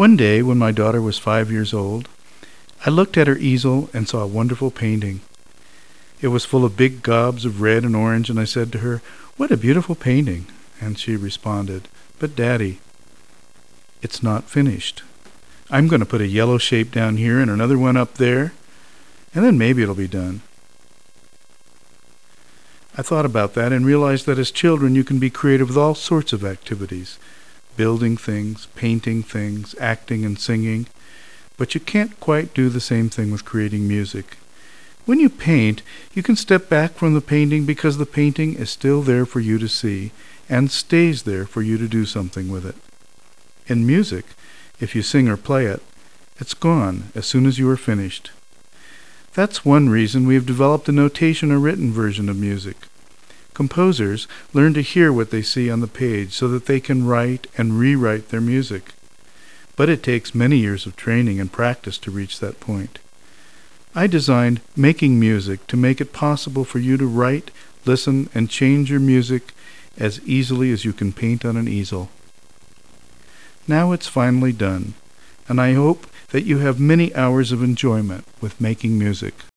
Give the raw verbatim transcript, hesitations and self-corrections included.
One day, when my daughter was five years old, I looked at her easel and saw a wonderful painting. It was full of big gobs of red and orange, and I said to her, "What a beautiful painting." And she responded, "But Daddy, it's not finished. I'm going to put a yellow shape down here and another one up there, and then maybe it'll be done." I thought about that and realized that as children you can be creative with all sorts of activities, building things, painting things, acting and singing, but you can't quite do the same thing with creating music. When you paint, you can step back from the painting because the painting is still there for you to see and stays there for you to do something with it. In music, if you sing or play it, it's gone as soon as you are finished. That's one reason we have developed a notation or written version of music. Composers learn to hear what they see on the page so that they can write and rewrite their music. But it takes many years of training and practice to reach that point. I designed Making Music to make it possible for you to write, listen, and change your music as easily as you can paint on an easel. Now it's finally done, and I hope that you have many hours of enjoyment with making music.